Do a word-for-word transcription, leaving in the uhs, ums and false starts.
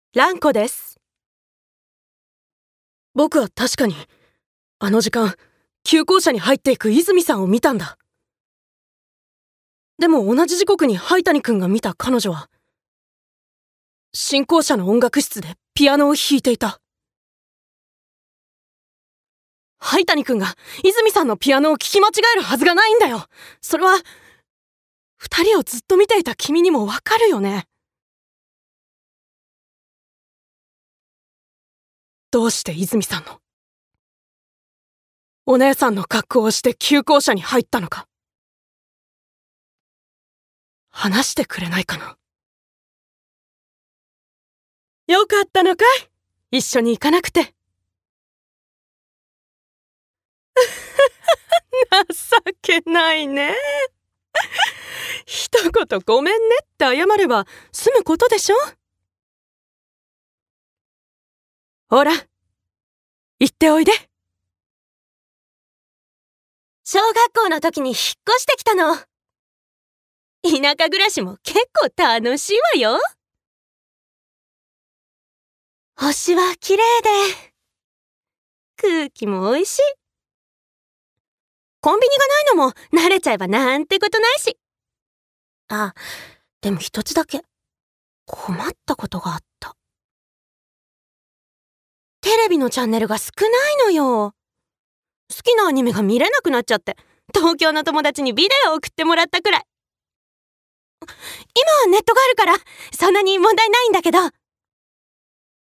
蘭子です。僕は確かに、あの時間、急行車に入っていく泉さんを見たんだ。でも同じ時刻に灰谷くんが見た彼女は、新校舎の音楽室でピアノを弾いていた。灰谷くんが泉さんのピアノを聴き間違えるはずがないんだよ。それは、二人をずっと見ていた君にもわかるよね。どうして泉さんのお姉さんの格好をして急行車に入ったのか、話してくれないかな。よかったのかい、一緒に行かなくて。情けないね。一言ごめんねって謝れば済むことでしょ。ほら、行っておいで。 小学校の時に引っ越してきたの。田舎暮らしも結構楽しいわよ。星は綺麗で、空気も美味しい。コンビニがないのも慣れちゃえばなんてことないし。あ、でも一つだけ困ったことがあった。テレビのチャンネルが少ないのよ。好きなアニメが見れなくなっちゃって、東京の友達にビデオを送ってもらったくらい。今はネットがあるからそんなに問題ないんだけど。